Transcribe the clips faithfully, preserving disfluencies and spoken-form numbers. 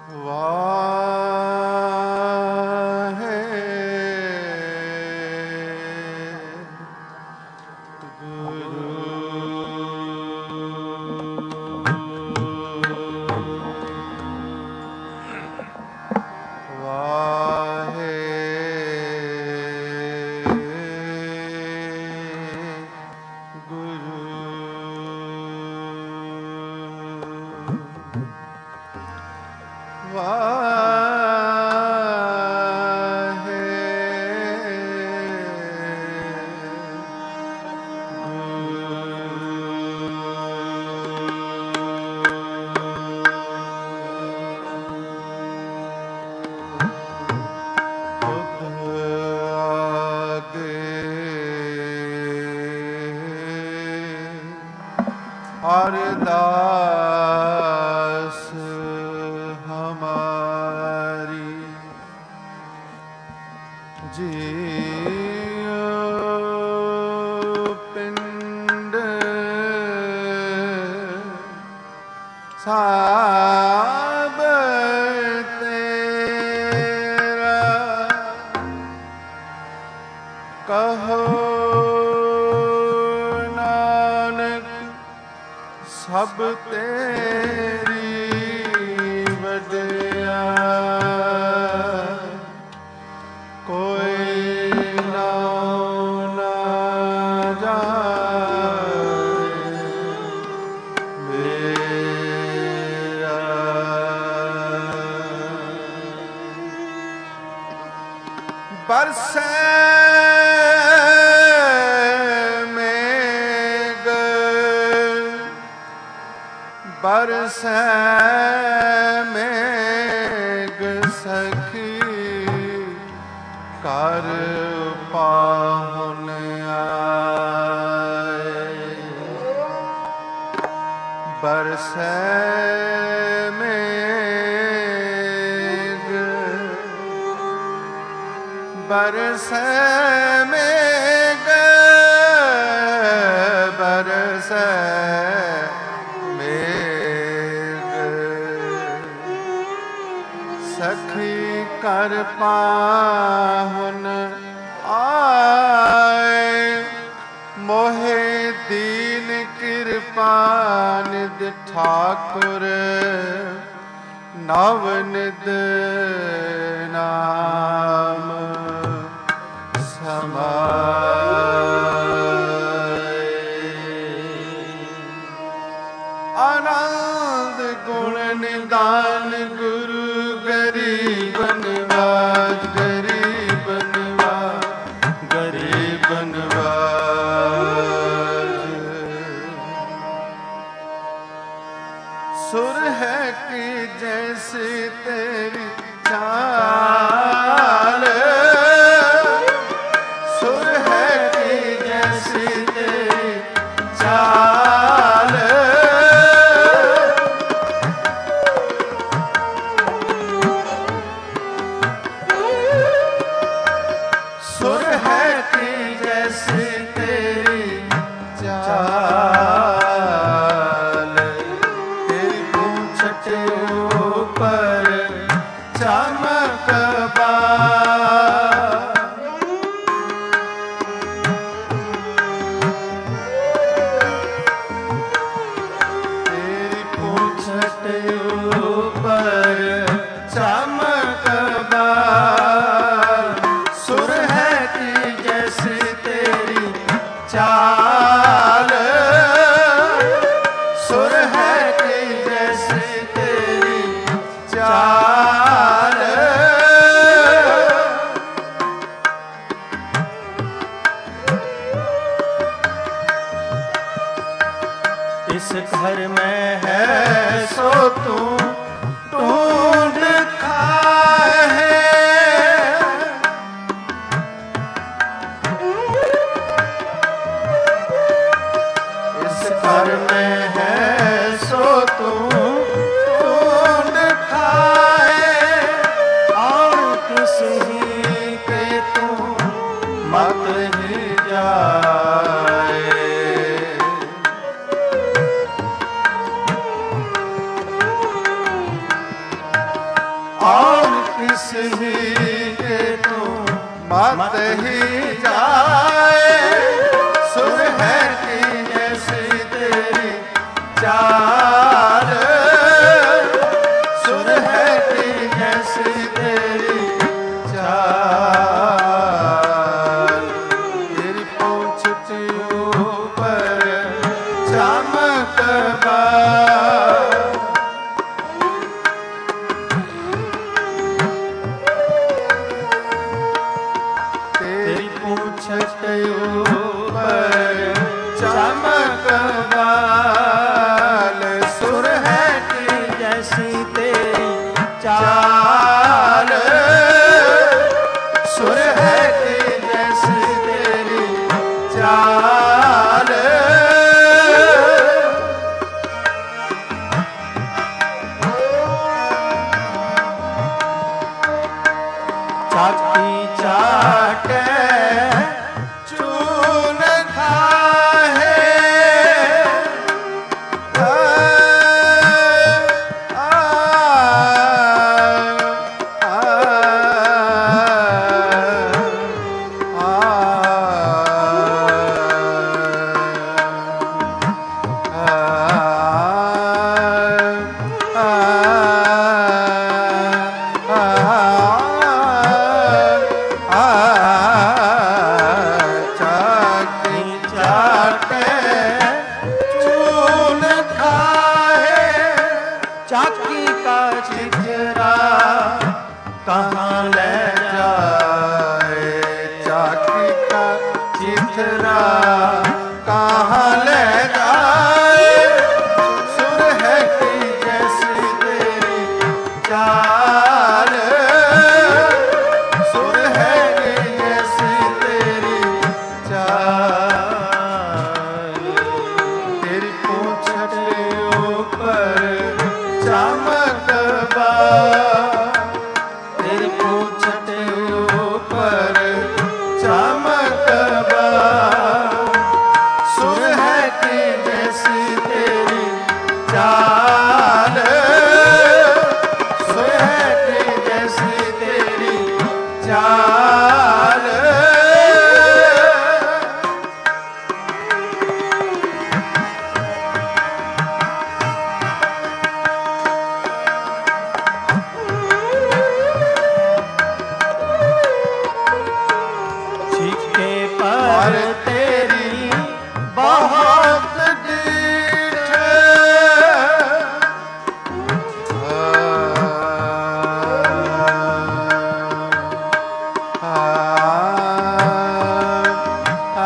अरदास हमारी जियो पिंड सब तेरा कहो सब तेरी वडियाई कोई नाम ना जाने मेरा। बरसे बरसे मेघ सखी कर पाहुन आए। बरसे मेघ बरसे मेघ बरसे सखी कर पाहुन आए। मोहे दीन कृपा निध ठाकुर नव निध नाम समाए। आनंद गुण निदान गुरु गरीब नवाज गरीब नवाज गरीब नवाज। सुर है कि जैसे तेरी चाल, सुर है कि जैसे तेरी चाल। सुर है कि जैसे तेरी चाल, तेरी पूंछ के ऊपर चमक बार। तेरी पूंछ के ऊपर चमक बार। सुर है कि जैसे तेरी चाल, सुर है कि जैसे तेरी चाल। इस घर में है सो तू ढूंढ खाए है। घर में है सो तू ढूंढ खाए। और किस ही के तू मत ही जाए। सुर है कि जैसी तेरी चाल, सुर है कि जैसी तेरी चाल। तेरी पूंछ के ऊपर चमकबार, तेरी पूंछ के ऊपर चमकबाल। सुर है कि जैसी तेरी चाल, चाल, सुर है कि जैसी तेरी चाल। चाटी चाटे चून खाए, आ, आ, आ, चाटी चाटे चून खाए। चाकी का चिचरा कहाँ ले जाए, चाकी का चिचरा कहाँ ले जाए। सुर है कि जैसी तेरी चाल, सुर है कि जैसी तेरी चाल। तेरी पूंछ के ऊपर चमकबार, तेरी पूंछ के ऊपर चमकबार। सुर है कि जैसी तेरी चाल, सुर है कि जैसी तेरी चाल। छिके और पर तेरी बहुत डीठ, आ, आ,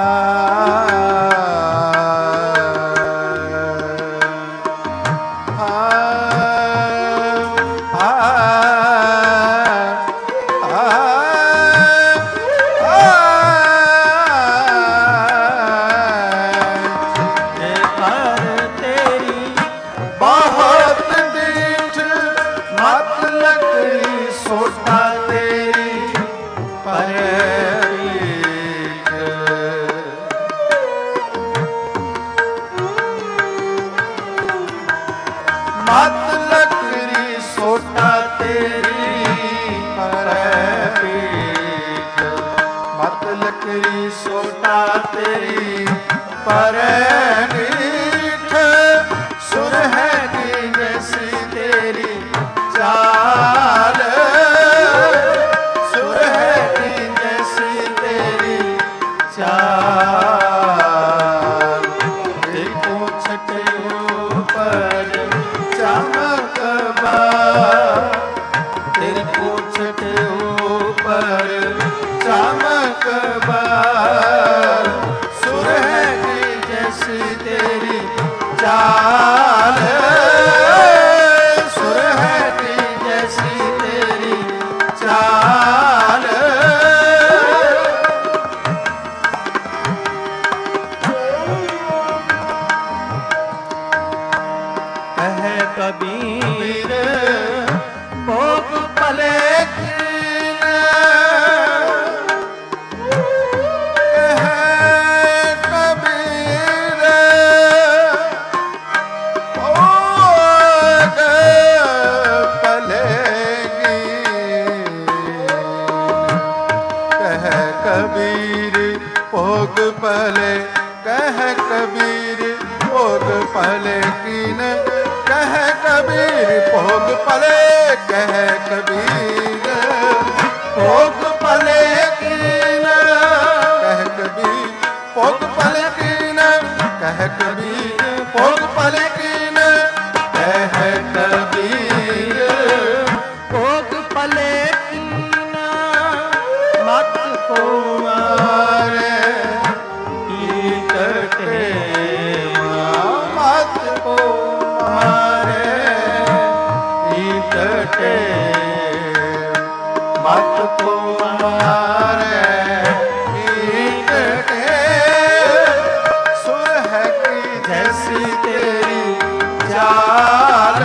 पर तेरी बहुत डीठ मत लकड़ी सोटा तेरी पर पीठ। मत लकड़ी सोटा तेरी पर पीठ, मत लकड़ी सोटा तेरी पर पीठ। सुर है कि जैसी तेरी चाल, सुर है कि जैसी तेरी चाल। तेरी पूंछ के ऊपर चमकबार, तेरी पूंछ के ऊपर चमकबार। सुर है कि जैसी तेरी चाल, सुर है कि जैसी पले कह कबीर भोग पले कीन कह कबीर भोग पले कह कबीर भोग पले कीन कह कबीर भोग पले कीन कह कबीर भोग पले कीन कह कबीर भोग पले कीना मत को मारे ईटटे मत को मारे ईटटे मत को मारे ईटटे सुर है की जैसी तेरी चाल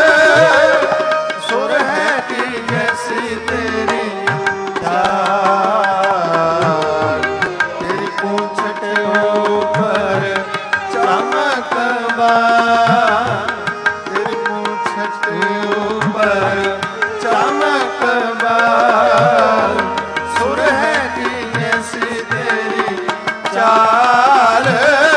सुर है की जैसी तेरी चाल तेरी पूंछ के ऊपर चमकबार तेरी पूंछ के ऊपर चमकबार सुर है की जैसी तेरी चाल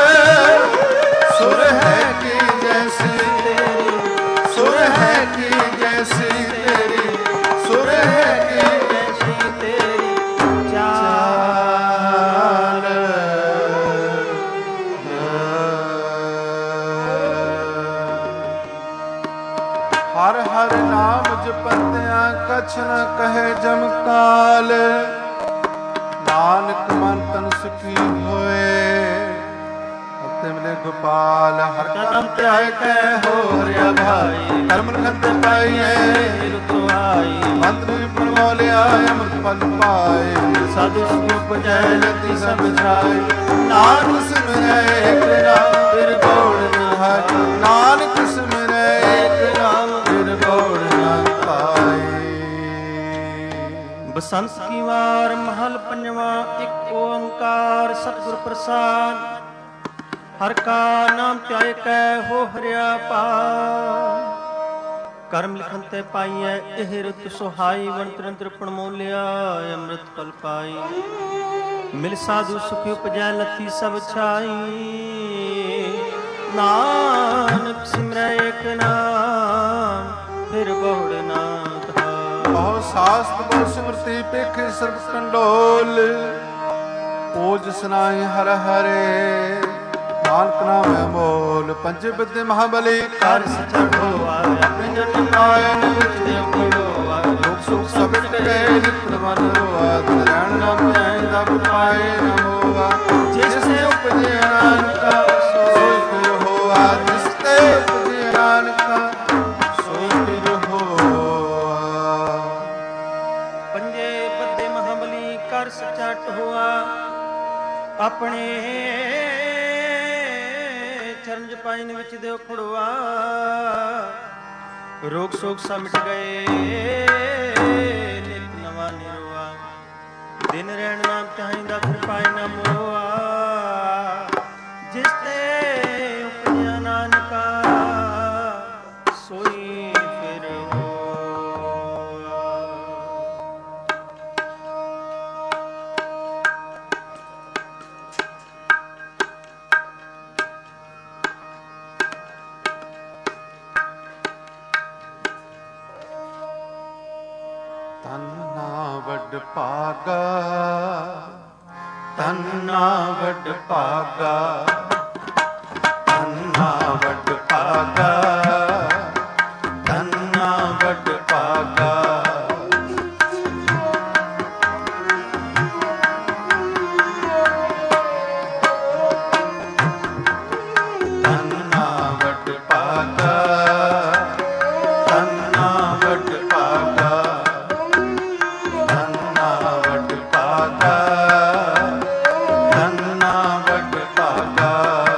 सुर है की जैसी तेरी सुर है की जैसी तेरी सुर है की जैसी तेरी चाल हर हर नाम जपतिया कछ न कहे जमकाल नानक मन तन सुखी होए हते मिले गोपाल हर कदम ते आए कह हो हरिया भाई कर्म खंत पाइए रुत आई मंत्र बनमोलिया अमृत फल पाए साधु सुख जय लती सब जाए नानक सिमरे एक नाम फिर गौड़ न है नानक सिमरे एक नाम फिर गौड़ न पाए बसंत की वार महल पंजवा एक ओंकार सतगुर प्रसाद हर का नाम त्याय कै हो हरिया पार ਕਰਮ ਲਿਖਨ ਤੇ ਪਾਈਐ ਇਹ ਰੁਤ ਸੁਹਾਈ ਵੰਤਰ ਤ੍ਰਿਪਣ ਮੋਲਿਆ ਅੰਮ੍ਰਿਤ ਫਲ ਪਾਈ ਮਿਲ ਸਾਧੂ ਸੁਖ ਉਪਜੈ ਲਤੀ ਸਭ ਛਾਈ ਨਾਨਕ ਸਿਮਰੈ ਏਕ ਨਾਮ ਫਿਰ ਬਹੁੜ ਨਾ ਧਾਰ ਬਹੁ ਸਾਸਤ ਬਹੁ ਸਿਮਰਤੀ ਪੇਖੇ ਸਰਬ ਕੰਡੋਲ ਪੂਜ ਸਨਾਈ ਹਰ ਹਰੇ ਨਾਨਕ ਨਾਮ ਅਮੋਲ ਪੰਜ ਬਿਦਿ ਮਹਾਬਲੀ ਕਰ ਸਚੜੋ ਆਏ ਆਪਣੇ ਜਨ ਆਇਨ ਵਿੱਚ ਦੇਵ ਕੋੜੋ ਆਏ ਲੋਕ ਸੁਖ ਸਭ ਗਏ ਨਿਤ ਮਨ ਰੋਆ ਰਹਿਣ ਨਾਮ ਐ ਦਬ ਪਾਏ ਨ ਹੋਆ ਜਿਸ ਤੇ ਉਪਜੇ ਨਾਨਕਾ ਸੋਈ ਫਿਰ ਹੋਆ ਜਿਸ ਤੇ ਉਪਜੇ ਨਾਨਕਾ ਸੋਈ ਫਿਰ ਹੋਆ ਪੰਜੇ ਬੱਦੇ ਮਹਾਬਲੀ ਕਰ ਸਚਟ ਹੋਆ ਆਪਣੇ ਚਰਨ ਜਪਾਈਨ ਵਿੱਚ ਦੇਵ ਖੜਵਾ ਰੋਗ ਸੋਗ ਸਭ ਮਿਟ ਗਏ ਨਿਤ ਨਵਾਂ ਨਿਰਵਾ ਦਿਨ ਰਹਿਣ ਨਾਮ ਚਾਹੀਦਾ ਫਿਰ ਪਾਏ ਨਾ ਮੋਆ ਜਿਸ ਤੇ ਉਪਜਿਆ ਨਾਨਕਾ ਸੋਈ ਫਿਰ ਹੋਆ ਤੰਨਾ ਵੱਡ ਭਾਗਾ ਤੰਨਾ ਵੱਡ ਭਾਗਾ ਤੰਨਾ ਵੱਡ ਭਾਗਾ ਤੰਨਾ ਵੱਡ ਭਾਗਾ ਤੰਨਾ ਵੱਡ ਭਾਗਾ ਤੰਨਾ ਵੱਡ ਭਾਗਾ ਤੰਨਾ ਵੱਡ ਭਾਗਾ ਤੰਨਾ ਵੱਡ ਭਾਗਾ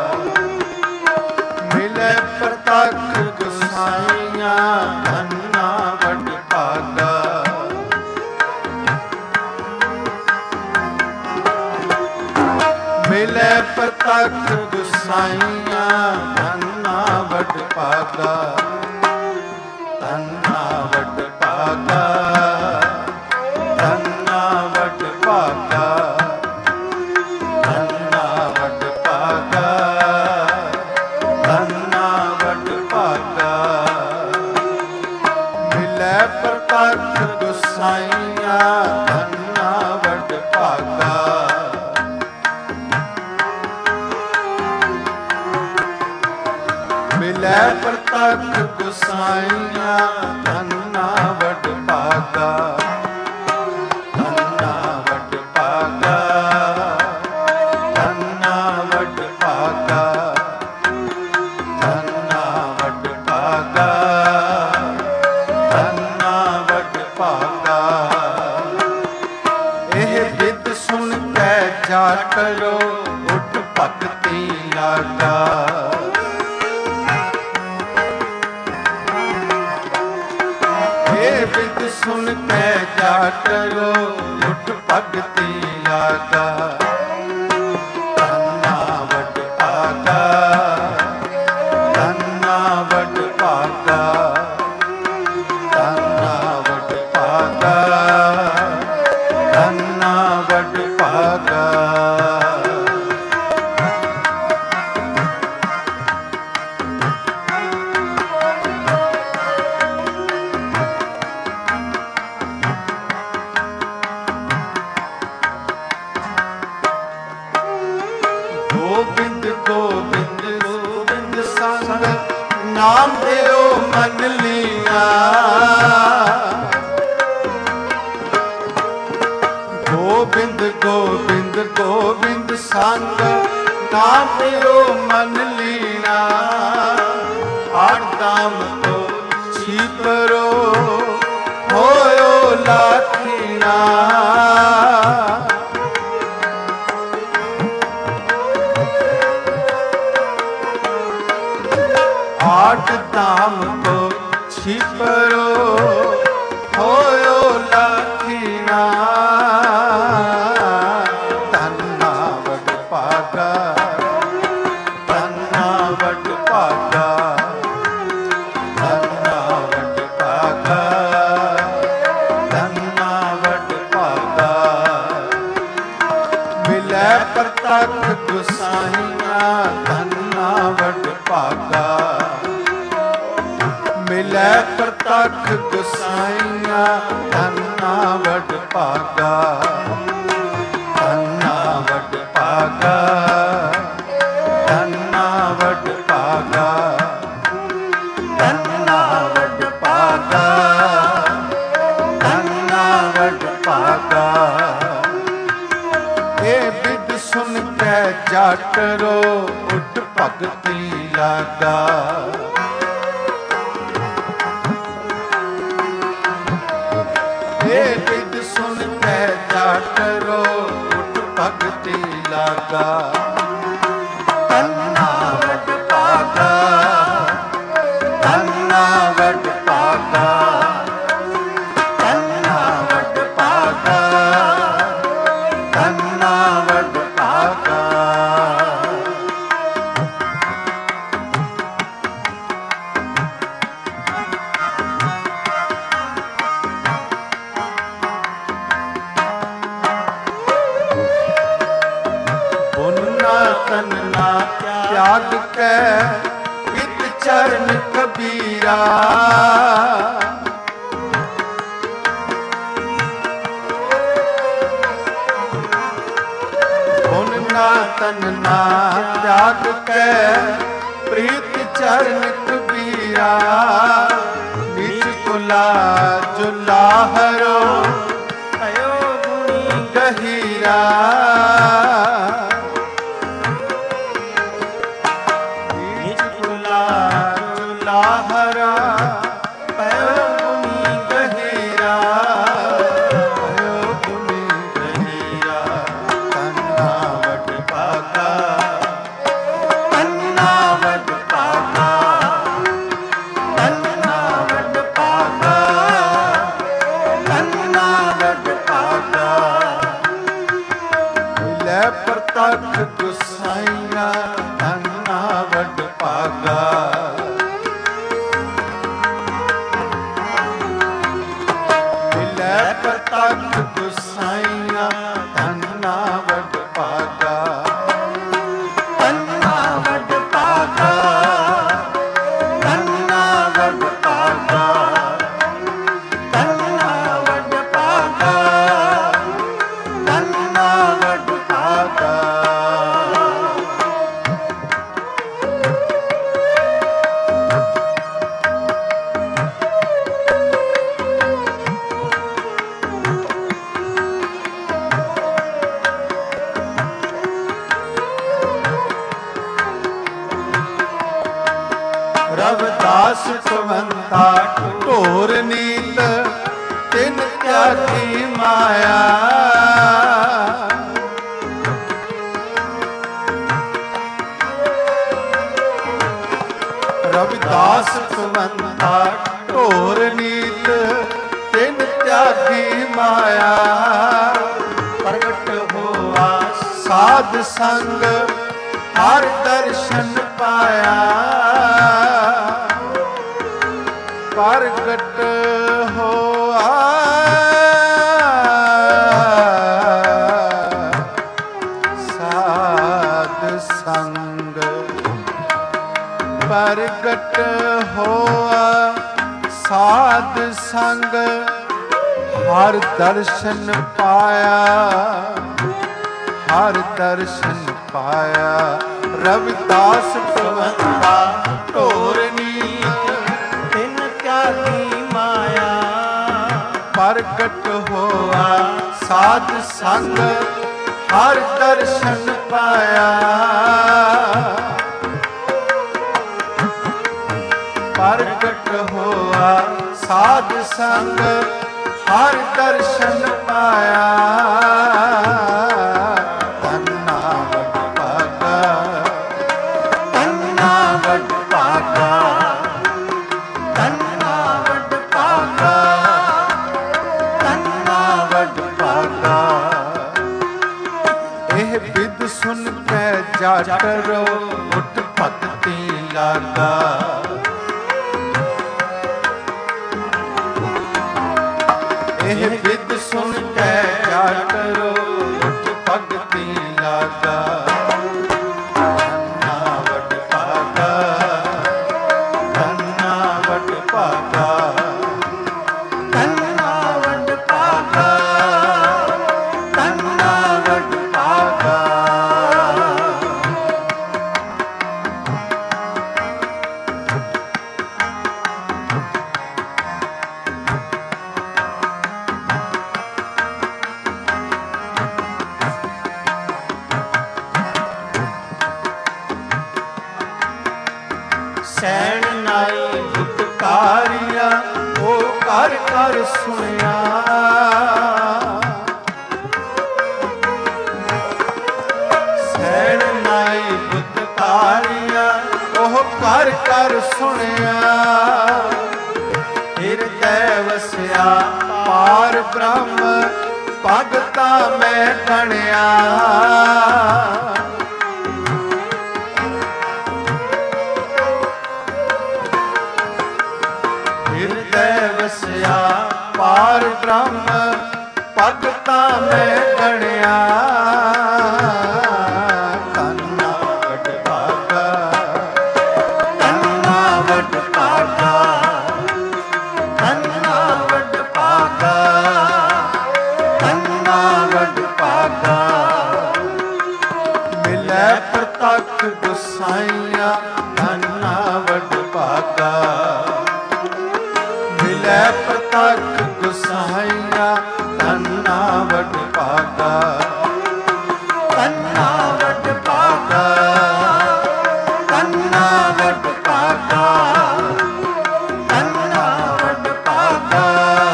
ਮਿਲੇ ਪ੍ਰਤੱਖ ਗੁਸਾਈਆਂ ਤੰਨਾ ਵੱਡ ਭਾਗਾ ਮਿਲੇ ਪ੍ਰਤੱਖ ਗੁਸਾਈਆਂ ਤੰਨਾ ਵੱਡ ਭਾਗਾ ਤੰਨਾ ਵੱਡ ਭਾਗਾ ਤੰਨਾ ਵੱਡ ਭਾਗਾ ਤੰਨਾ ਮਿਲੈ ਪ੍ਰਤੱਖ ਗੁਸਾਈਆ ਧੰਨਾ ਵਡ ਭਾਗਾ। ਮਿਲੈ ਪ੍ਰਤੱਖ ਗੁਸਾਈਆ ਧੰਨਾ ਵਡ ਭਾਗਾ। ਧੰਨਾ ਵਡ ਭਾਗਾ, ਧੰਨਾ ਵਡ ਭਾਗਾ, ਧੰਨਾ ਵਡ ਭਾਗਾ, ਧੰਨਾ ਵਡ ਭਾਗਾ। ਇਹ ਬਿਦ ਸੁਣ ਕੇ ਜਾਟਰੋ ਉੱਠ ਭਗਤੀ ਲਾਗਾ। ਇਹ ਬਿਦ ਸੁਣ ਕੇ ਜਾਟਰੋ ਉੱਠ ਭਗਤੀ ਲਾਗਾ। ਧੰਨਾ ਵਡ ਭਾਗਾ, ਧੰਨਾ ਵਡ ਭਾਗਾ, ਧੰਨਾ ਵਡ ਭਾਗਾ, ਧੰਨਾ ਵਡ ਭਾਗਾ। ਗੋਬਿੰਦ ਗੋਬਿੰਦ ਗੋਬਿੰਦ ਸੰਗ ਨਾਮ ਦਿਓ ਮਨ ਲੀਆ। ਗੋਬਿੰਦ ਗੋਬਿੰਦ ਗੋਬਿੰਦ ਸੰਗ ਨਾਮ ਦਿਓ ਮਨ ਲੀਆ। ਆਠ ਦਾਮ ਤੋਂ ਛੀਪਰੋ ਹੋਇਓ ਲਾਖੀਣਾ। ਆਠ ਧਾਮ ਕੋ ਛਿਪਰੋ ਹੋਇਓ ਲਾਖੀਣਾ। ਧੰਨਾ ਵਡ ਭਾਗਾ, ਧੰਨਾ ਵਡ ਭਾਗਾ, ਧੰਨਾ ਵਡ ਭਾਗਾ, ਧੰਨਾ ਵਡ ਭਾਗਾ। ਮਿਲੈ ਪ੍ਰਤੱਖ ਗੁਸਾਈਆ ਧੰਨਾ ਵਡ ਭਾਗਾ। ਮਿਲੈ ਪ੍ਰਤੱਖ ਗੁਸਾਈਆ ਧੰਨਾ ਵਡ ਭਾਗਾ। ਧੰਨਾ ਵਡ ਭਾਗਾ, ਧੰਨਾ ਵਡ ਭਾਗਾ, ਧੰਨਾ ਵਡ ਭਾਗਾ, ਧੰਨਾ ਵਡ ਭਾਗਾ। ਇਹ ਬਿਦ ਸੁਣ ਕੇ ਜਾਟਰੋ ਉੱਠ ਭਗਤੀ ਲਾਗਾ। ਇਹ ਬਿਦ ਸੁਣ ਕੇ ਜਾਟਰੋ ਉੱਠ ਭਗਤੀ ਲਾਗਾ। ਧੰਨਾ ਵਡ ਭਾਗਾ, ਧੰਨਾ ਵਡ ਭਾਗਾ, ਧੰਨਾ ਵਡ ਭਾਗਾ, ਧੰਨਾ ਵਡ ਭਾਗਾ। ਤਨਨਾ ਤਿਆਗ ਕੇ ਹਿਤ ਚਰਨ ਕਬੀਰਾ। ਹੁਣ ਨਾ ਤਨਨਾ ਤਿਆਗ ਕੇ ਪ੍ਰੀਤ ਚਰਨ ਕਬੀਰਾ। ਨਿਜ ਕੁਲਾ ਜੁਲਾਹਰੋ ਅਯੋ ਗੁਣੀ ਗਹੀਰਾ। ਲਾਹਰਾ ਪਇਓ ਗੁਣੀ ਗਹੀਰਾ, ਪਇਓ ਗੁਣੀ ਗਹੀਰਾ। ਧੰਨਾ ਵਡ ਭਾਗਾ, ਧੰਨਾ ਵਡ ਭਾਗਾ, ਧੰਨਾ ਵਡ ਭਾਗਾ, ਧੰਨਾ ਵਡ ਭਾਗਾ। ਮਿਲੈ ਪ੍ਰਤੱਖ ਗੁਸਾਈਆ ਧੰਨਾ ਵਡ ਭਾਗਾ। ਪ੍ਰਤੱਖ ਗੁਸਾਈਆ ਧੰਨਾ ਵਡ ਭਾਗਾ। ਧੰਨਾ ਵਡ ਭਾਗਾ, ਧੰਨਾ ਵਡ ਭਾਗਾ, ਤਿਆਗੀ ਮਾਇਆ। ਰਵਿਦਾਸ ਕਵੰਤਾ ਢੋਰ ਨੀਤ ਤਿਨ ਤਿਆਗੀ ਮਾਇਆ। ਪ੍ਰਗਟ ਹੋਆ ਸਾਧ ਸੰਗ ਹਰ ਦਰਸ਼ਨ ਪਾਇਆ। ਪ੍ਰਗਟ ਹੋਆ ਸਾਧ ਸੰਗ ਪ੍ਰਗਟ ਹੋਆ ਸਾਧ ਸੰਗ ਹਰ ਦਰਸ਼ਨ ਪਾਇਆ। ਹਰ ਦਰਸ਼ਨ ਪਾਇਆ। ਰਵਿਦਾਸ ਕਵੰਤਾ ਢੋਰ ਨੀਤ ਤਿਨ ਤਿਆਗੀ ਮਾਇਆ। ਪ੍ਰਗਟ ਹੋਆ ਸਾਧ ਸੰਗ ਹਰ ਦਰਸ਼ਨ ਪਾਇਆ। ਪ੍ਰਗਟ ਹੋਆ ਸਾਧ ਸੰਗ ਹਰ ਦਰਸ਼ਨ ਪਾਇਆ। ਧੰਨਾ ਵਡ ਭਾਗਾ ਧੰਨਾ ਵਡ ਭਾਗਾ ਧੰਨਾ ਵਡ ਭਾਗਾ ਧੰਨਾ ਵਡ ਭਾਗਾ। ਇਹ ਬਿਦ ਸੁਨ ਕੇ ਜਟ ਰੋ ਉੱਠ ਭਗਤੀ ਲਾਗਾ। ਇਹ ਬਿਦ ਸੁਨ ਕੇ ਜਟ ਰੋ ਉੱਠ ਭਗਤੀ ਲਾਗਾ। ਧੰਨਾ ਵਡ ਭਾਗਾ ਧੰਨਾ ਵਡ ਭਾਗਾ ਧੰਨਾ ਵਡ ਭਾਗਾ ਧੰਨਾ ਵਡ ਭਾਗਾ। ਸੈਣ ਨਾਈ ਬੁੱਧਕਾਰੀਆ ਉਹ ਕਰ ਕਰ ਸੁਣਿਆ। ਸੈਣ ਨਾਈ ਬੁੱਧਕਾਰੀਆ ਉਹ ਕਰ ਕਰ ਸੁਣਿਆ। ਹਿਰਦੈ ਵਸਿਆ ਪਾਰ ਬ੍ਰਹਮ ਭਗਤਾ ਮੈਂ ਗਣਿਆ। ਹਿਰਦੈ ਵਸਿਆ ਪਾਰ ਬ੍ਰਹਮ ਭਗਤਾ ਮੈਂ ਗਣਿਆ। ਧੰਨਾ ਵਡ ਭਾਗਾ ਧੰਨਾ ਵਡ ਭਾਗਾ ਧੰਨਾ ਵਡ ਭਾਗਾ ਧੰਨਾ ਵਡ ਭਾਗਾ। ਮਿਲੈ ਪ੍ਰਤੱਖ ਗੁਸਾਈਆਂ ਧੰਨਾ ਵਡ ਭਾਗਾ। ਮਿਲੈ ਪ੍ਰਤੱਖ ਗੁਸਾਈਆਂ ਧੰਨਾ ਵਡ ਭਾਗਾ ਧੰਨਾ ਵਡ ਭਾਗਾ ਧੰਨਾ ਵਡ ਭਾਗਾ ਧੰਨਾ ਵਡ ਭਾਗਾ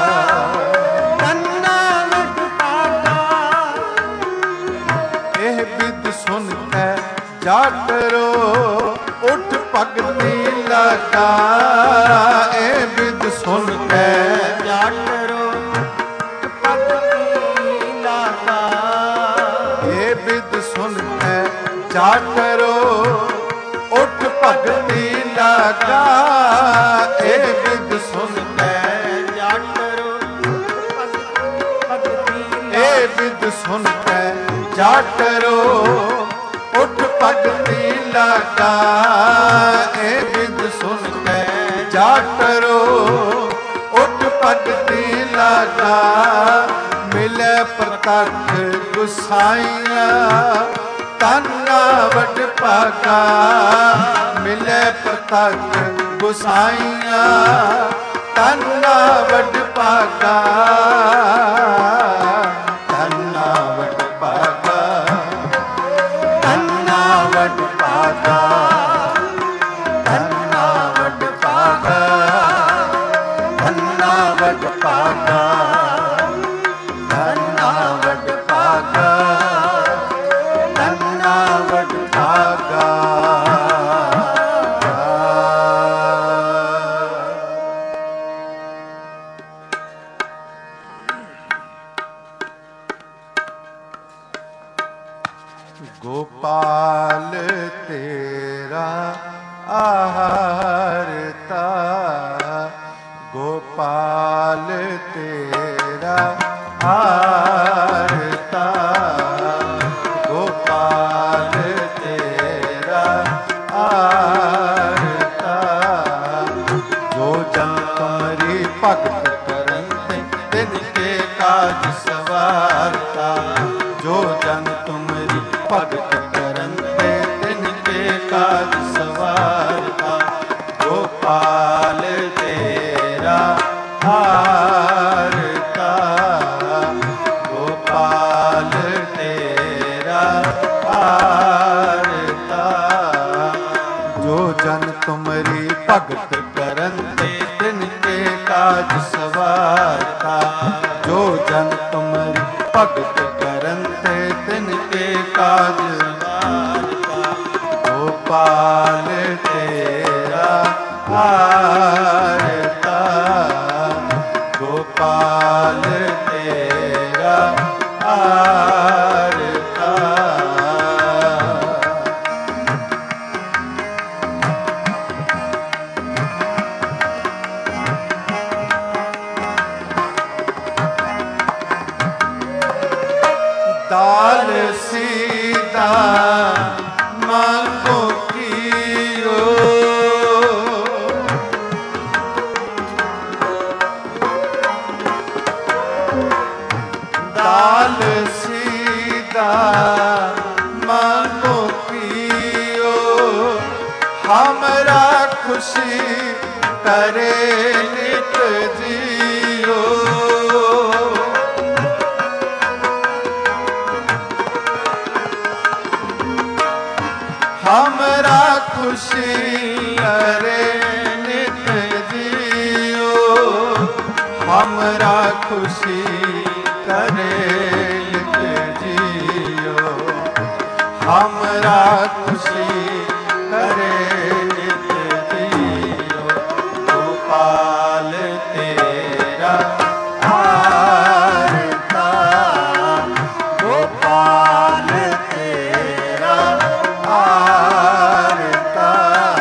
ਧੰਨਾ ਵਡ ਭਾਗਾ। ਇਹ ਬਿਦ ਸੁਨ ਕੇ ਜਟ ਰੋ ਉੱਠ ਭਗਤੀ ਲਾਗਾ। ਇਹ ਬਿਦ ਸੁਨ ਕੇ ਜਟ ਰੋ ਭਗਤੀ ਲਾਗਾ। ਇਹ ਬਿਦ ਸੁਨ ਕੇ ਜਟ ਰੋ ਉੱਠ ਭਗਤੀ ਲਾਗਾ। ਇਹ ਬਿਦ ਸੁਨ ਕੇ ਜਟ ਰੋ ਭਗਤੀ ਇਹ ਬਿਦ ਸੁਨ ਕੇ ਜਟ ਰੋ ਉੱਠ ਭਗਤੀ ਲਾਗਾ। ਇਹ ਬਿਦ ਸੁਨ ਕੇ ਜਟ ਰੋ ਉੱਠ ਭਗਤੀ ਲਾਗਾ। ਮਿਲੈ ਪ੍ਰਤੱਖ ਗੁਸਾਈਆਂ ਧੰਨਾ ਵਡ ਭਾਗਾ। ਮਿਲੈ ਪ੍ਰਤੱਖ ਗੁਸਾਈਆਂ ਧੰਨਾ ਵਡ ਭਾਗਾ ਧੰਨਾ ਵਡ ਭਾਗਾ ਧੰਨਾ ਵਡ ਭਾਗਾ ਧੰਨਾ ਵਡ ਭਾਗਾ ਧੰਨਾ ਵਡ ਭਾਗਾ। गोपाल तेरा आहारता, गोपाल तेरा आहारता, गोपाल तेरा आहारता। जो जन तुम्हारी भगत करते तिनके काज सवारता, जो जन तुम्हारी भगत करते तिनके काज सवारता। गोपाल तेरा आहारता, गोपाल तेरा आहारता। जो जन तुम्हारी भगत करते तिनके काज सवारता, जो जन तुम्हारी भगत करते तिनके काज सवारता। गोपाल तेरा आहारता, गोपाल तेरा आहारता। दाल सीधा मांगो कियो, दाल सीधा मांगो कियो। हमरा खुशी करे नित जियो, हमरा खुशी करे नित जियो, हमरा खुशी करे नित जियो, हमरा खुशी करे नित जियो। गोपाल तेरा आहारता, गोपाल तेरा आहारता।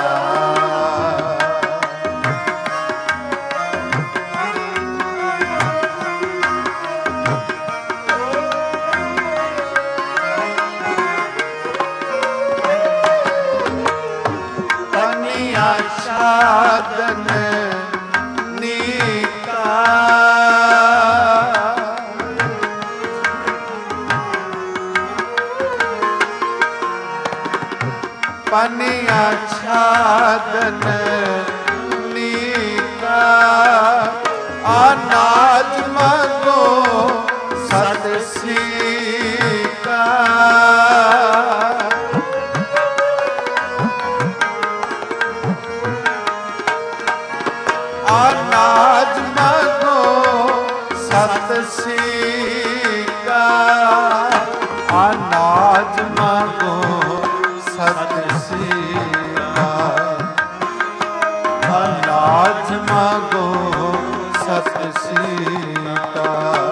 पनिया साधन नीका, पनिया छादन नीका। अनाज मांगो सत सीका, अनाज मांगो सत सीका, अनाज मांगो सत सीका, अनाज मांगो सत सीका।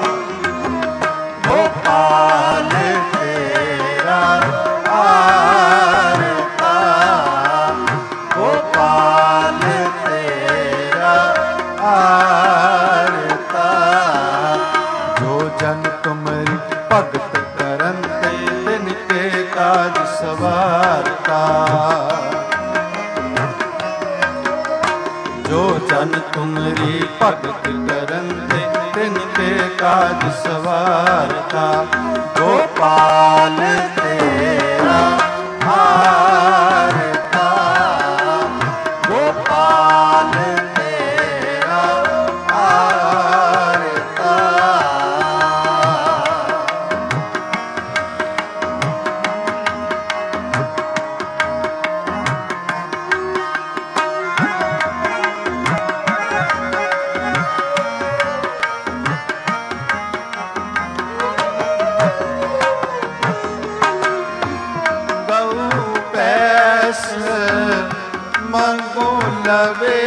गोपाल तेरा आहारता, गोपाल तेरा आहारता। जो जन तुम्हारी भगत करते तिनके काज सवारता, जो जन तुम्हारी भगत करते तिनके काज सवारता। गोपाल तेरा आहारता, गोपाल तेरा आहारता। मंगो लवे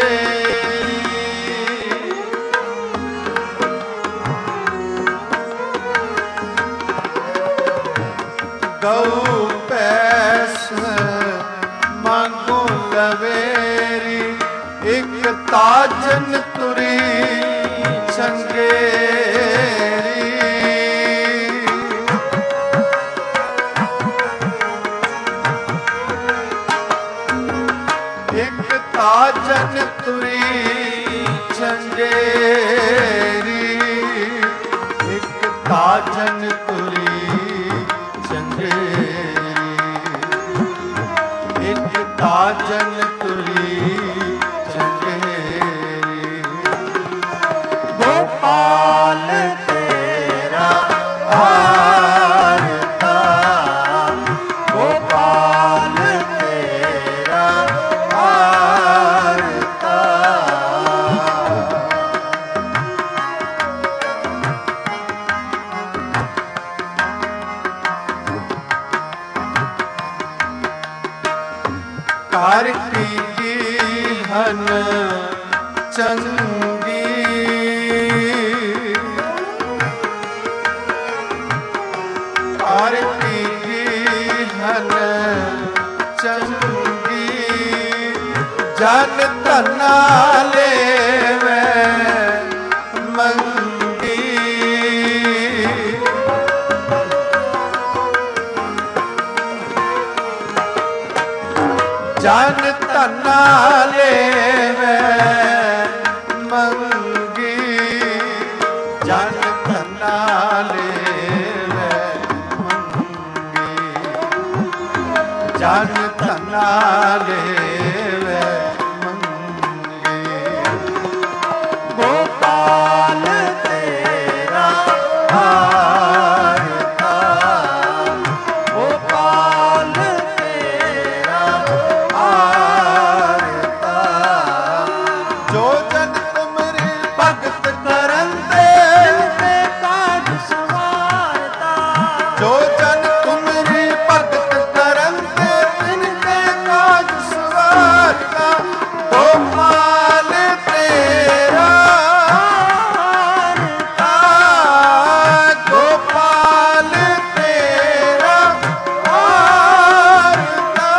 गौ ਤਾਜਨ ਤੁਰੀ ਚੰਗੇਰੀ, ਇੱਕ ਤਾਜਨ ਤੁਰੀ ਚੰਗੇਰੀ, ਇੱਕ ਤਾਜਨ ਤੁਰੀ ਚੰਗੇਰੀ, ਇੱਕ ਤਾਜਨ ਤੁਰੀ ਚੰਗੇਰੀ। ਗੋਪਾਲ ਤੇਰਾ ਆਰਤਾ, ਗੋਪਾਲ ਤੇਰਾ ਆਰਤਾ। ਕਾਰ ਕੀ ਹਨ ਚੰਗੀ, ਕਾਰ ਕੀ ਹਨ ਚੰਗੀ, ਜਨ ਧਨਾ ਲੇਵੈ ਮੰਗੀ, ਜਨ ਧਨਾ ਲੇਵੈ ਮੰਗੀ, ਜਨ ਧਨਾ ਲੇਵੈ ਮੰਗੀ, ਜਨ ਧਨਾ ਲੇਵੈ ਮੰਗੀ। ਗੋਪਾਲ ਤੇਰਾ ਆਰਤਾ, ਗੋਪਾਲ ਤੇਰਾ ਆਰਤਾ। ਜੋ ਜਨ ਤੁਮਰੇ ਭਗਤ ਕਰਨ ਤੇ ਤੇ ਕਾਜ ਸਵਾਰਤਾ, ਜੋ ਜਨ ਤੁਮਰੇ ਭਗਤ ਕਰਨ ਤੇ ਤਿਨ ਤੇ ਕਾਜ ਸਵਾਰਤਾ। ਗੋਪਾਲ ਤੇਰਾ ਆਰਤਾ, ਗੋਪਾਲ ਤੇਰਾ ਆਰਤਾ,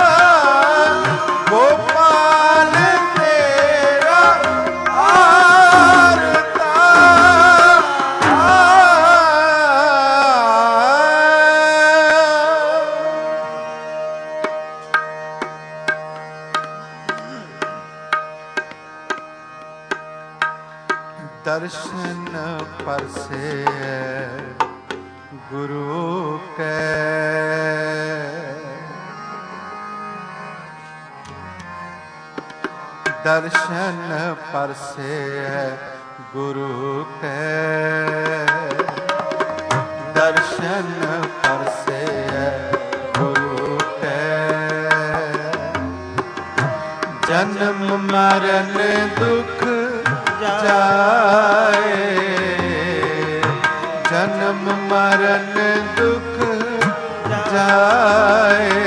ਗੋਪਾਲ ਤੇਰਾ ਆਰਤਾ। ਦਰਸ਼ਨ ਪਰਸੇ ਗੁਰੂ ਕੈ, ਦਰਸ਼ਨ ਪਰਸੇ ਗੁਰੂ ਕੈ, ਦਰਸ਼ਨ ਪਰਸੇ ਗੁਰੂ ਕੈ। ਜਨਮ ਮਰਨ ਦੁਖ ਜਾਏ, ਜਨਮ ਮਰਨ ਦੁਖ ਜਾਏ।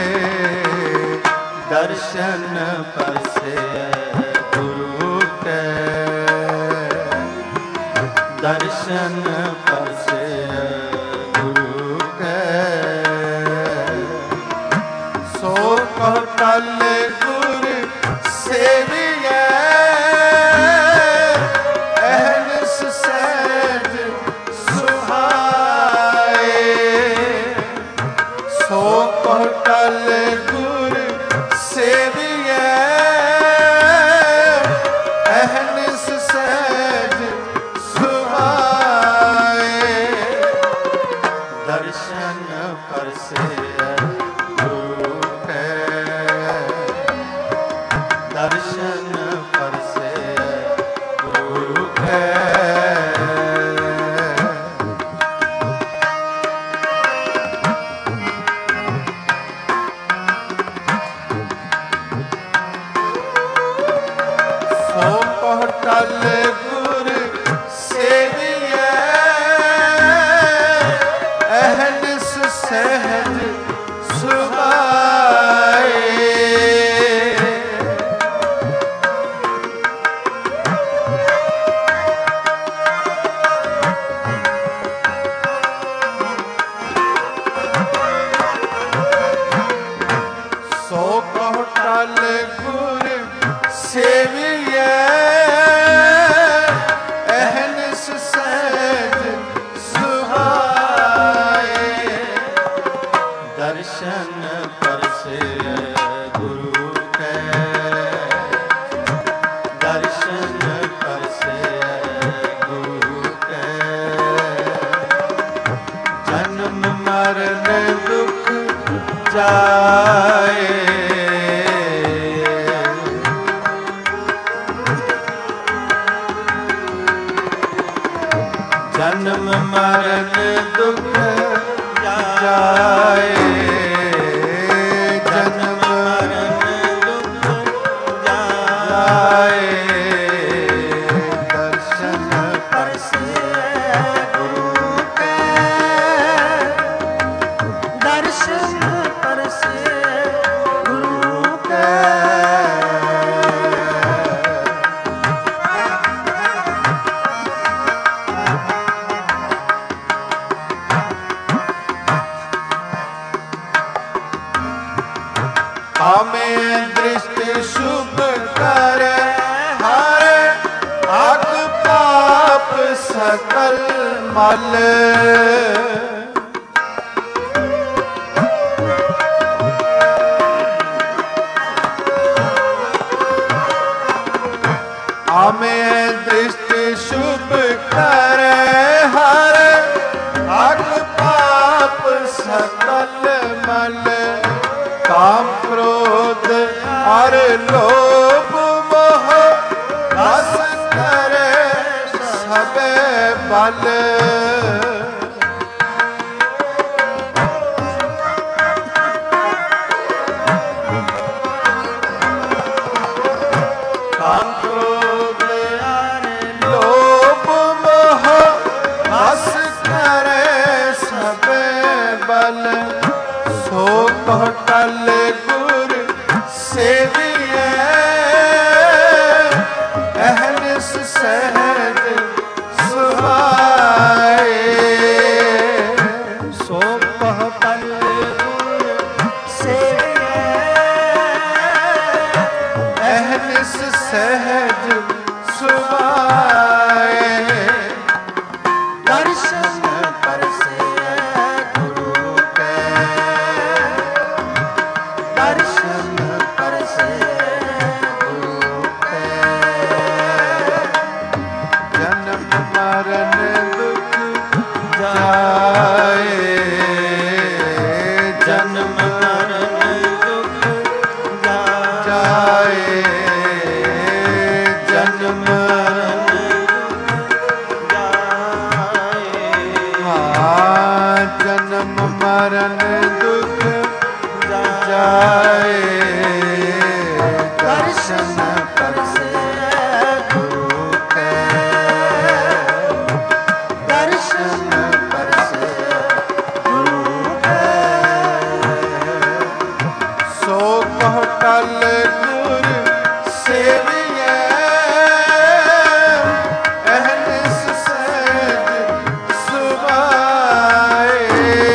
ਦਰਸ਼ਨ ਪਰਸੇ ਗੁਰੂ ਕੈ, ਦਰਸ਼ਨ ਪਰਸੇ ਗੁਰੂ ਕੈ। ਸੋ ਕਹੁ ਟਲ ਗੁਰ ਸੇਵੀਐ, ਅਹਨਿਸ ਸਹਿਜ ਸੁਹਾਏ। ਸੋ ਕਹੁ ਟਲ ਗੁਰ ਸੇਵੀਐ, ਅਹਨਿਸ ਸਹਿਜ ਸੁਹਾਏ। ਜਾਏ। ਜਨਮ ਮਰਨ ਦੁਖ ਜਾਏ। ਜਨਮ ਮਰਨ ਦੁਖ ਜਾਏ। ਦਰਸ਼ਨ ਪਰਸੇ ਗੁਰੂ ਕੇ। ਦਰਸ਼ਨ ਪਰਸੇ ਗੁਰੂ ਕੇ। ਆਮੇ ਦ੍ਰਿਸ਼ਟ ਸ਼ੁਭ ਕਰੇ ਹਰ। ਆਖ ਪਾਪ ਸਕਲ ਮਲ। ਆਮੇ ਦ੍ਰਿਸ਼ਟ ਸ਼ੁਭ ਕਰੇ ਹਰ। ਆਖ ਪਾਪ ਸਕਲ ਮਲ। ਕਾਮ ਕ੍ਰੋਧ ਅਰ ਲੋਭ ਮੋਹ ਬਸ ਕਰੇ ਸਭੇ ਬਲ। ਕਾਮ ਕ੍ਰੋਧ ਅਰ ਲੋਭ ਮੋਹ ਬਸ ਕਰੇ ਸਭੇ ਬਲ। ਸੋ ਕਹ ਟਲ ਗੁਰ ਸੇਵੀਐ। ਅਹਨਿਸ ਸਹਿਜ ਸੁਭਾਏ। ਸੋ ਕਹ ਟਲ ਗੁਰ ਸੇਵੀਐ। ਅਹਨਿਸ ਸਹਿਜ ਸੁਭਾਏ। ਦਰਸ਼ਨ ਪਰਸੇ ਗੁਰੂ ਕੇ। ਦਰਸ਼ਨ ਪਰਸੇ ਗੁਰੂ ਕੇ। ਜਨਮ ਮਰਨ ਦੁਖ ਜਾਏ। ਜਨਮ ਮਰਨ ਦੁਖ ਜਾਏ। ਜਨਮ ਹਾਂ ਜਨਮ ਮਰਨ ਦੁਖ ਜਾਏ। ਦਰਸ਼ਨ ਪਰਸੇ ਗੁਰੂ ਕੇ। ਦਰਸ਼ਨ ਪਰਸੇ ਗੁਰੂ ਕੇ। ਸੋ ਕਹ ਟਲ ਗੁਰ ਸੇਵੀਐ। ਅਹਨਿਸ ਸਹਿਜ ਸੁਭਾਏ।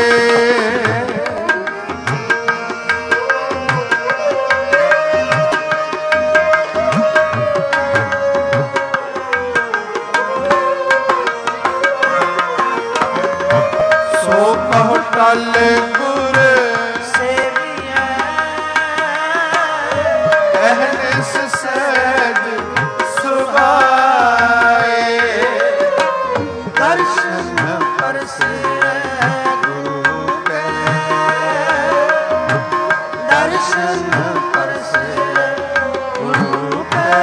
ਸੋ ਕਹ ਟਲ ਗੁਰ ਸੇਵੀਐ। ਅਹਨਿਸ ਸਹਿਜ ਸੁਭਾਏ। ਦਰਸ਼ਨ ਪਰਸੇ ਗੁਰੂ ਕੇ। ਦਰਸ਼ਨ ਪਰਸੇ ਗੁਰੂ ਕੇ।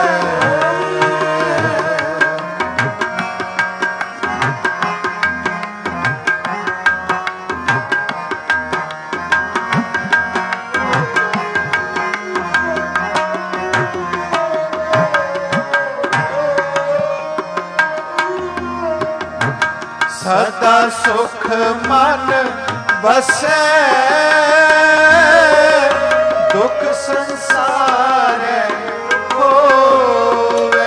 ਸਦਾ ਸੁਖ ਮਨ ਵਸੈ। ਦੁਖ ਸੰਸਾਰ ਹੋਵੇ।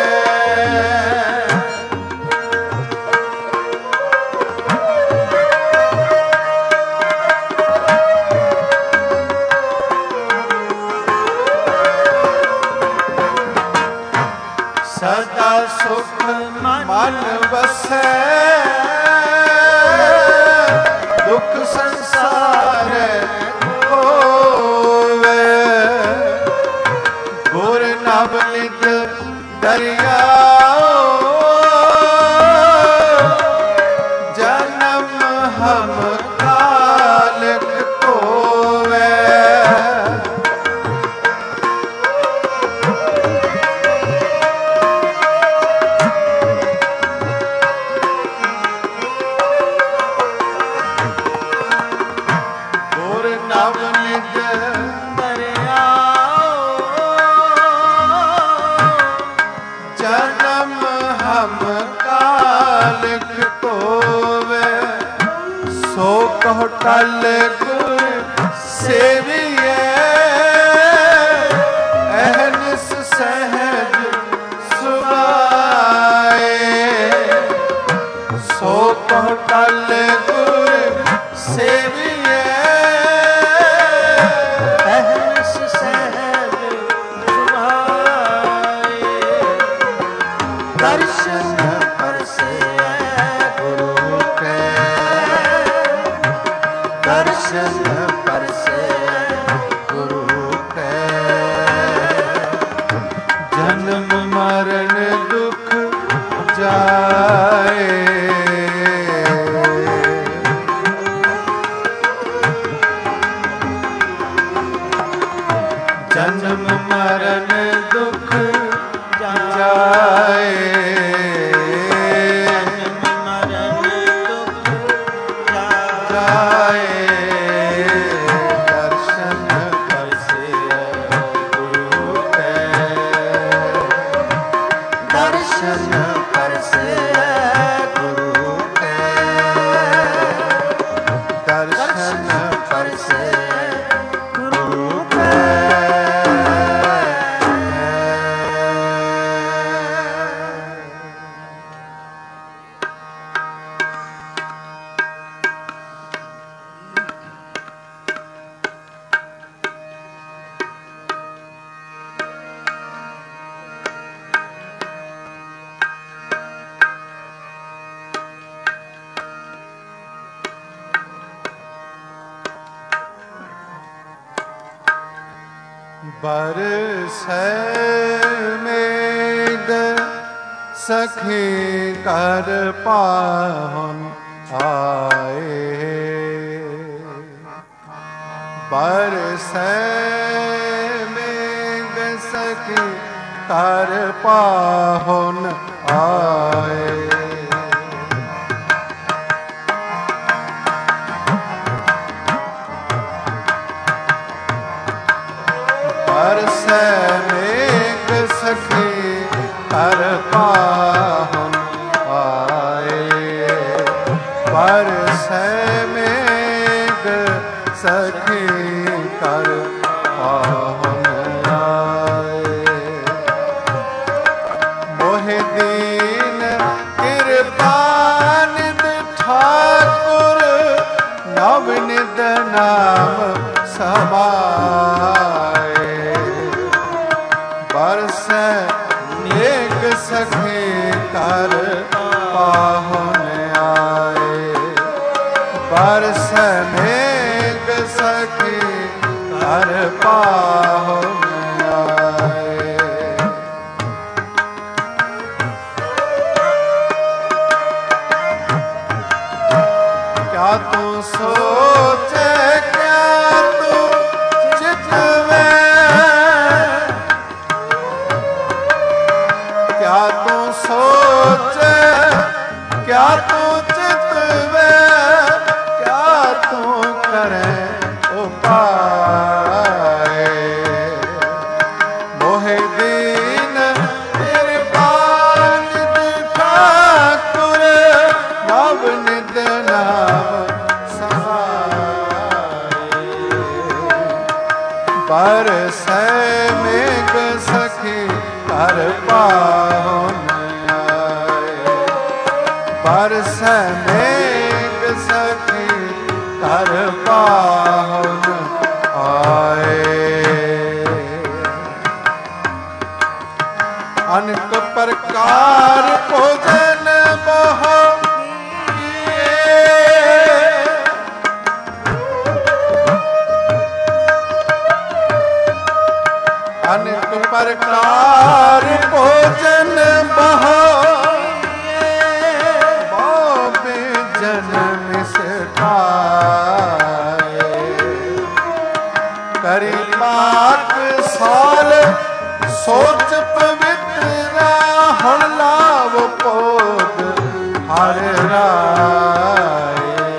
ਸਦਾ ਸੁਖ ਮਨ ਵਸੈ। ਦੁਖ ਸੰਸਾਰ ਹੋਵੇ। ਕਹੁ ਟਲ ਗੁਰ ਸੇਵੀਐ, ਅਹਨਿਸ ਸਹਿਜ ਸੁਭਾਏ। ਸੋ ਕਹੁ ਟਲ ਗੁਰ ਸੇਵੀਐ, ਅਹਨਿਸ ਸਹਿਜ ਸੁਭਾਏ। ਦਰਸ਼ਨ ਦਰਸ਼ਨ ਪਰਸੇ ਗੁਰੂ ਕੈ, ਜਨਮ ਮਰਨ ਦੁਖ ਜਾਏ। ਜਨਮ ਮਰਨ ਦੁਖ ਜਾਏ। ਬਰਸੈ ਮੇਘ ਸਖੀ ਕਰ ਪਾਹੁਨ ਆਏ। ਬਰਸੈ ਮੇਘ ਸਖੀ ਕਰ ਪਾਹੁਨ ਆਏ। ਬਰਸੈ ਮੇਘ ਸਖੀ ਕਰ ਪਾਹੁਨ ਆਏ। ਬਰਸੈ ਮੇਘ ਸਖੀ ਕਰ ਪਾਹੁਨ ਆਏ। ਮੋਹਿ ਦੀਨ ਕਿਰਪਾ ਨਿਧ ਠਾਕੁਰ, ਨਵ ਨਿਧ ਨਾਮ ਸਮਾਏ। ਬਰਸੈ ਮੇਘ ਸਖੀ ਕਰ ਪਾਹੁਨ ਆਏ। ਬਰਸੈ ਮੇਘ ਸਖੀ ਕਰ ਪਾਹੁਨ ਆਏ। ਕਿਆ ਤੂੰ ਸੋਚੇ ਕਿਆ ਤੂੰ ਚਿਤਵੈ, ਕਿਆ ਤੂੰ ਕਰੈ ਉਪਾਏ। ਮੋਹਿ ਦੀਨ ਕਿਰਪਾ ਨਿਧ ਠਾਕੁਰ, ਨਵ ਨਿਧ ਨਾਮ ਸਮਾਏ। ਬਰਸੈ ਮੇਘ ਸਖੀ ਕਰ ਪਾਹੁਨ ਆਏ। ਬਰਸੈ ਮੇਘ ਸਖੀ ਕਰ ਪਾਹੁਨ ਆਏ। ਅਨੇਕ ਪ੍ਰਕਾਰ ਭੋਜਨ ਬਹੁ ਅਨੇਕ ਪ੍ਰਕਾਰ ਭੋਜਨ ਬਹੁ, ਬਾਬੇ ਜਨਮ ਸਟਾਏ। ਕਰੀ ਪਾਕ ਸਾਲ ਸੋਚ ਪਵਿੱਤਰਾ, ਹੁਣ ਲਾਭ ਭੋਗ ਹਰ ਰਾਏ।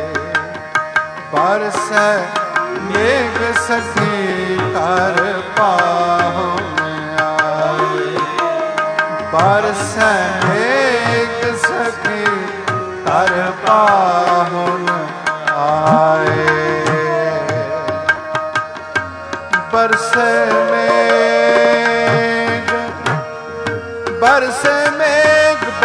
ਬਰਸੈ ਮੇਘ ਸਖੀ ਕਰ ਪਾਹੁਨ ਆਏ। ਬਰਸੈ ਮੇਘ ਸਖੀ ਕਰ ਪਾਹੁਨ ਆਏ।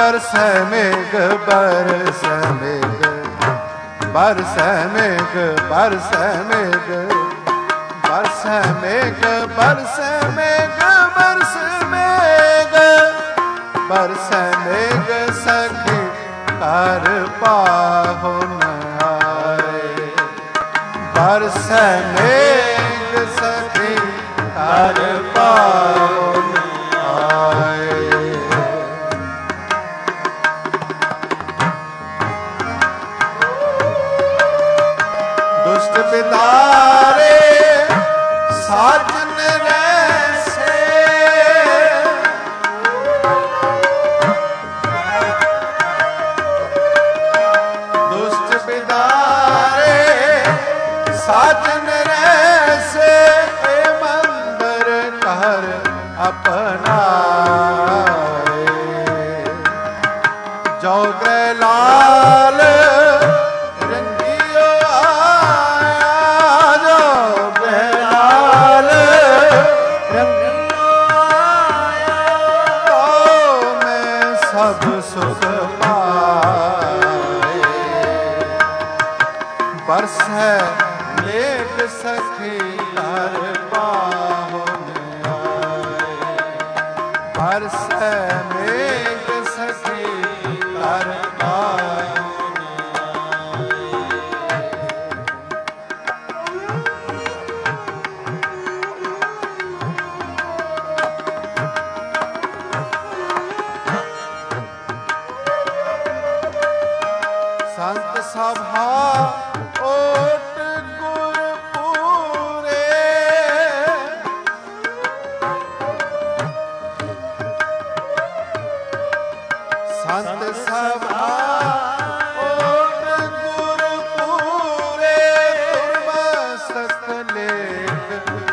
बरसै मेघ बरसै मेघ बरसै मेघ बरसै मेघ बरसै मेघ बरसै मेघ बरसै मेघ बरसै मेघ सखी कर पाहुन आए बरसै मेघ सखी कर पाहुन आए। दुष्ट बिदारे साजन रैसे दुष्ट बिदारे साजन रैसे मंदिर कर अपनाए जो गए लाल रंगियो आया जो गए लाल रंगियो आया तो मैं सब सुख पाए बरसै मेघ सखी कर पाहुन आए बरसै मेघ सखी कर पाहुन आए। संत सभा ओट गुर पूरे संत सभा ओट गुर पूरे तुमस्तक लेख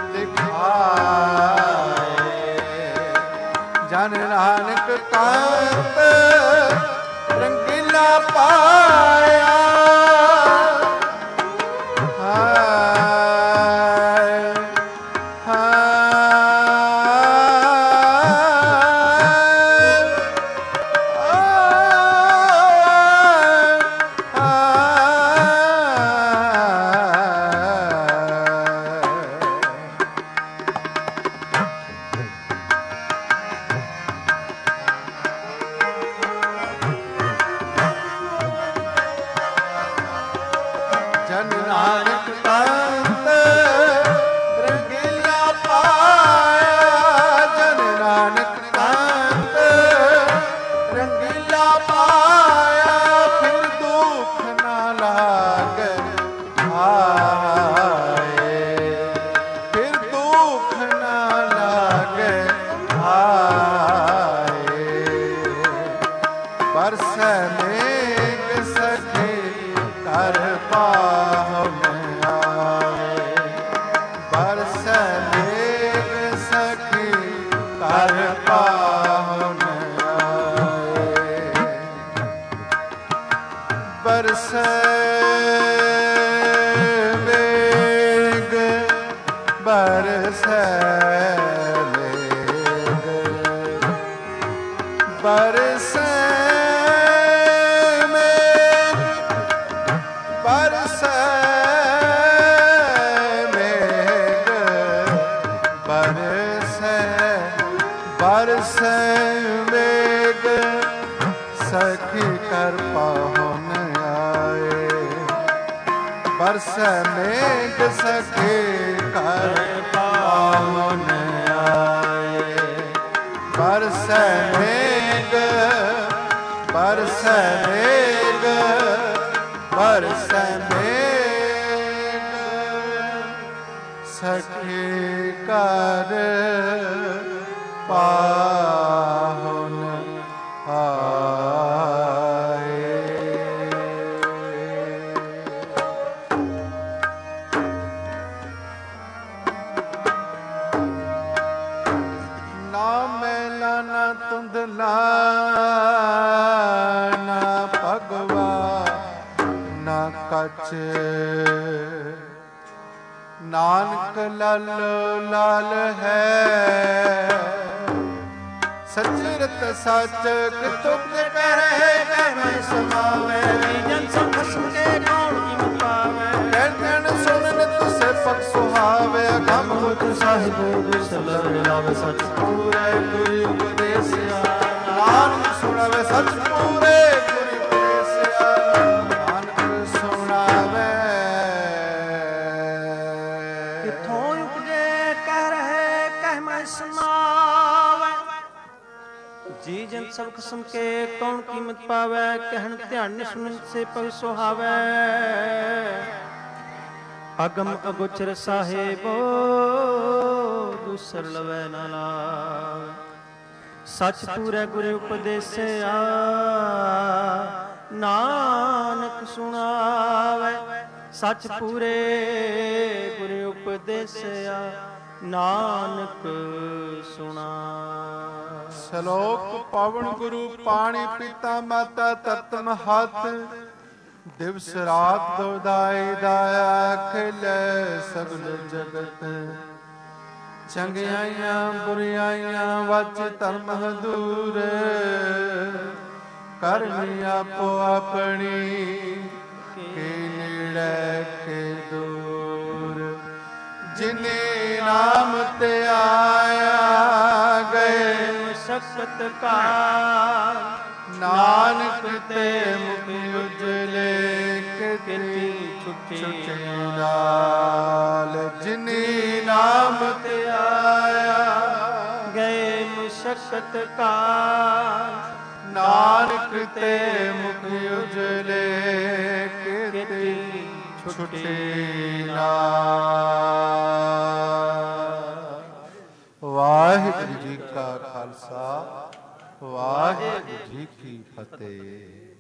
दिखाए जन नानक कांत रंगीला पाया जन नानक कांत रंगीला पाया जन नानक कांत रंगीला पाया फिर दुख ना लागे आए फिर दुख ना लागे आए बरसै मेघ सखी कर पाहुन आए बरसै मेघ सखी कर पाहुन आए बरसै मेघ बरसै मेघ बरसै बरसै मेघ बरसै बरसै मेघ सखी कर पाहुन आए बरसै मेघ सखी कर पाहुन आए बरसै मेघ बरसै मेघ बरसै मेघ सखी कर पाहुन आए। ना मैला ना धुंधला ना भगवा ना कच नानक लल लाल है सचरत सच तुम कह ਰਹੇ ਕਹਿ ਮੈਂ ਸਮਾਵੇ ਜਨ ਸਭ ਖਸਮ ਕੇ ਕੌਣ ਕੀਮਤ ਪਾਵੇ ਕਹਿਣ ਸੁਣ ਨਿਤ ਸੇਵਕ ਸੁਹਾਵੇ ਅਗੰਮ ਗੁਰ ਸਾਹਿਬ ਸਲਰ ਲਾਵੇ ਸਚ ਪੂਰੇ ਗੁਰੂ ਉਪਦੇਸਿਆ ਨਾਨਕ ਸੁਣਾਵੇ ਸਚ ਪੂਰੇ ਗੁਰੂ ਉਪਦੇਸਿਆ ਨਾਨਕ ਸੁਣਾਵੇ ਕਿਥੋਂ ਉਪਜੇ ਕਹਿ ਰਹੇ ਕਹਿ ਮੈਂ ਸਮਾਵੇ ਜੀ ਜਨ ਸਭ ਖਸਮ ਕੇ ਕੌਣ ਕੀਮਤ ਪਾਵੇ ਕਹਿਣ ਧਿਆਨ ਸੁਣਨ ਸੇ ਪਵ ਸੁਹਾਵੇ ਅਗਮ ਅਗੋਚਰ ਸਾਹਿਬੋ ਦੂਸਰ ਲਵੈ ਨਾ ਲਾਵੇ ਸਚ ਪੂਰੇ ਗੁਰੂ ਉਪਦੇਸਿਆ ਨਾਨਕ ਸੁਣਾਵੇ ਸਚ ਪੂਰੇ ਗੁਰੂ ਉਪਦੇਸਿਆ ਨਾਨਕ ਸੁਣਾ ਸ਼ਲੋਕ ਪਵਨ ਗੁਰੂ ਪਾਣੀ ਪਿਤਾ ਮਾਤਾ ਤਤ ਮਹਤ ਦਿਵਸ ਰਾਤ ਦੋਦਾਈ ਦਾਇਆ ਖਿਲੇ ਸਗਲ ਜਗਤ ਚੰਗਿਆਈਆਂ ਬੁਰਿਆਈਆਂ ਵਚ ਧਰਮ ਹਦੂਰ ਕਰਨੀ ਆਪੋ ਆਪਣੀ ਕੇ ਨੇੜੇ ਕੇ ਦੂਰ ਜਿਨੇ ਨਾਮ ਤੇ ਆਇਆ ਗਏ ਸ਼ਕਤ ਕਾ ਨਾਨਕ ਤੇ ਮੁਖ ਉਜਲੇ ਕਿਤੀ ਛੁੱਟੀ ਨਾਲ ਜਿਨੇ ਨਾਮ ਤੇ ਆਇਆ ਗਏ ਮੁਸ਼ਕਤ ਕਾ ਨਾਨਕ ਤੇ ਮੁਖ ਉਜਲੇ ਕਿਤੀ ਛੁੱਟੀ ਨਾਲ। ਵਾਹਿਗੁਰੂ ਜੀ ਕਾ ਖਾਲਸਾ ਵਾਹਿਗੁਰੂ ਜੀ ਕੀ ਫਤਿਹ।